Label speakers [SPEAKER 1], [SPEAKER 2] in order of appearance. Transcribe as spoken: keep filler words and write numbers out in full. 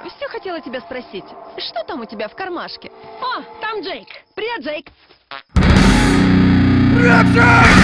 [SPEAKER 1] все хотела тебя спросить. Что там у тебя в кармашке?
[SPEAKER 2] О, там Джейк. Привет, Джейк.
[SPEAKER 3] Привет, Джейк!